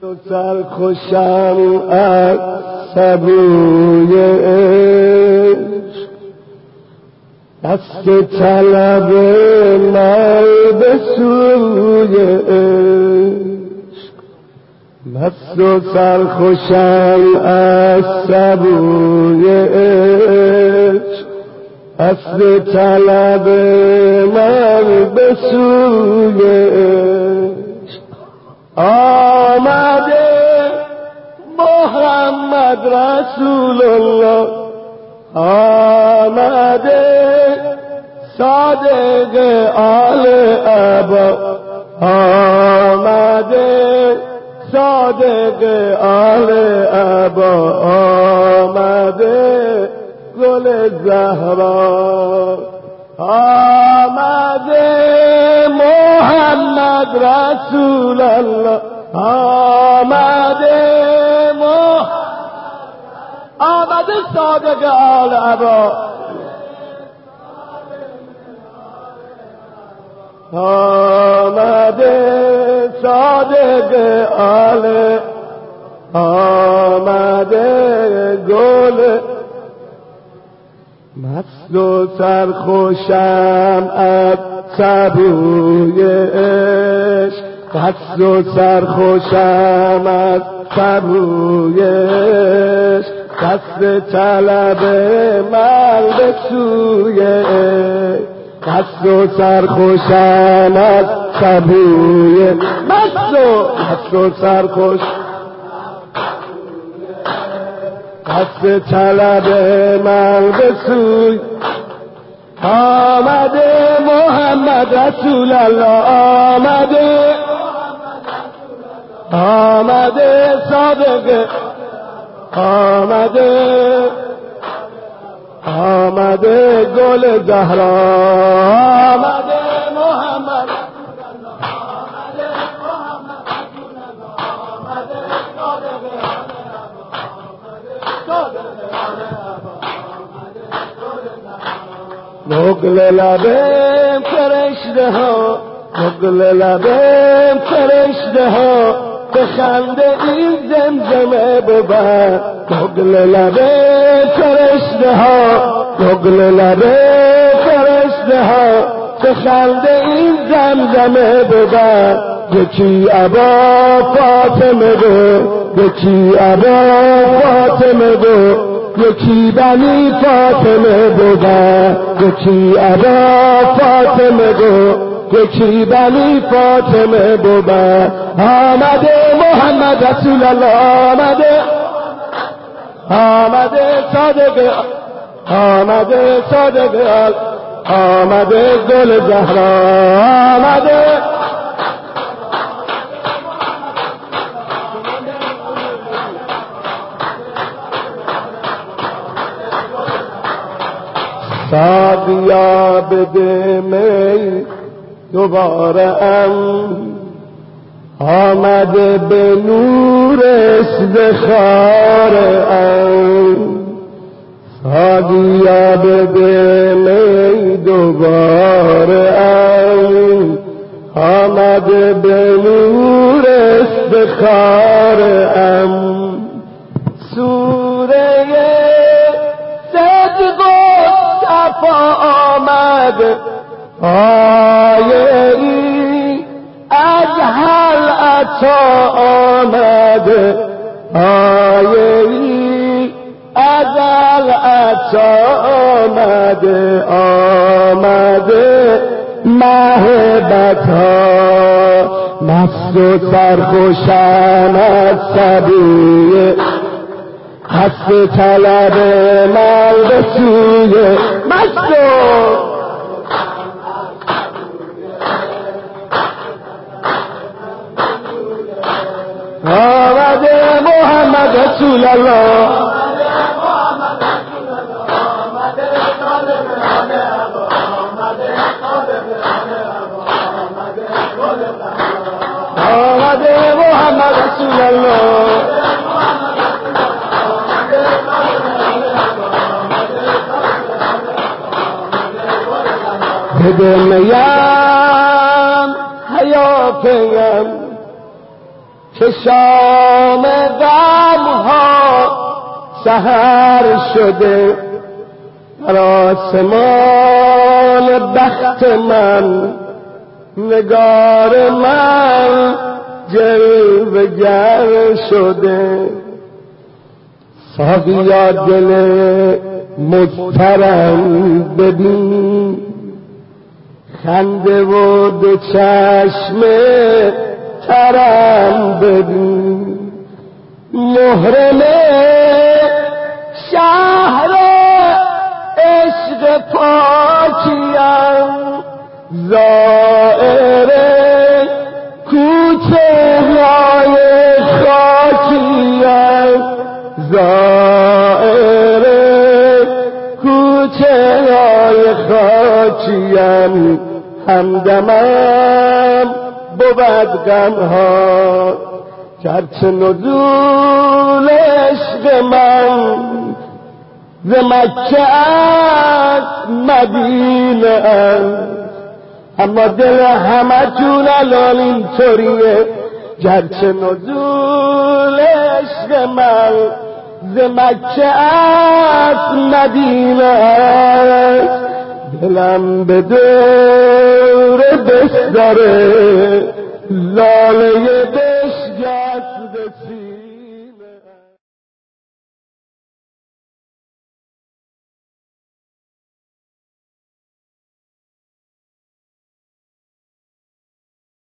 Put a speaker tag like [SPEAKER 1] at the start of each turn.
[SPEAKER 1] تو سرخوشم از سبوی عشق، دست طلب من به سوی عشق. مست و سرخوشم از سبوی عشق، دست طلب من به سوی عشق. آمده محمد رسول الله، آمده صادق آل ابا، آمده صادق آل ابا، آمده گل زهرا، آمده محمد رسول الله، آمده صادق آل ابا، آمده صادق آل، آمده گل. مست و سرخوشم از سبوی عشق، مست و سرخوشم از سبوی عشق، دست طلب من به سوی عشق. مست و سرخوشم از سبوی، مست و سرخوش، دست طلب من به سوی. آمده محمد رسول الله، آمده صادق، آمده گل زهرا، آمده محمد، نقل لبم فرشته ها، نقل لبم فرشته ها، به خنده این زمزمه بود. نقل لبم فرشته ها، نقل لبم فرشته ها، به خنده این زمزمه بود. یکی ابا فاطمه بود، یکی ابا فاطمه بود، یکی بنی فاطمه بودن، یکی ابا فاطمه بود، یکی بنی فاطمه بودن. آمده محمد رسول الله، آمده صادق، آمده صادق، آمده گل زهرا، آمده ساقیا بده می دوباره آمده به نور استخار ساقیا بده می دوباره آمده به نور استخار سوره صدق آمد آیه ای از هل عطا آمد، آیه ای از هل عطا آمد، آمده محبتا. مست و سرخوشم از سبوی، دست طلب من به سوی. مست آمده محمد رسول الله، آمده محمد رسول الله، بده میم حیاتیم که شام غمها سحر شده، در آسمان بخت من نگار من جلوه‌گر شده. ساقیا دل مضطرم ببین، خنده و دو چشم ترم ببین. محرم شهر عشق پاکیم، زائر کوچه های خاکیم، زائر کوچه های خاکیم. همدمم بود غمها، گرچه نزول عشق من ز مکه از مدینه است، اما دل همه جون الان اینطوریه. گرچه نزول عشق من ز مکه از مدینه است، دلم به دور بستر لاله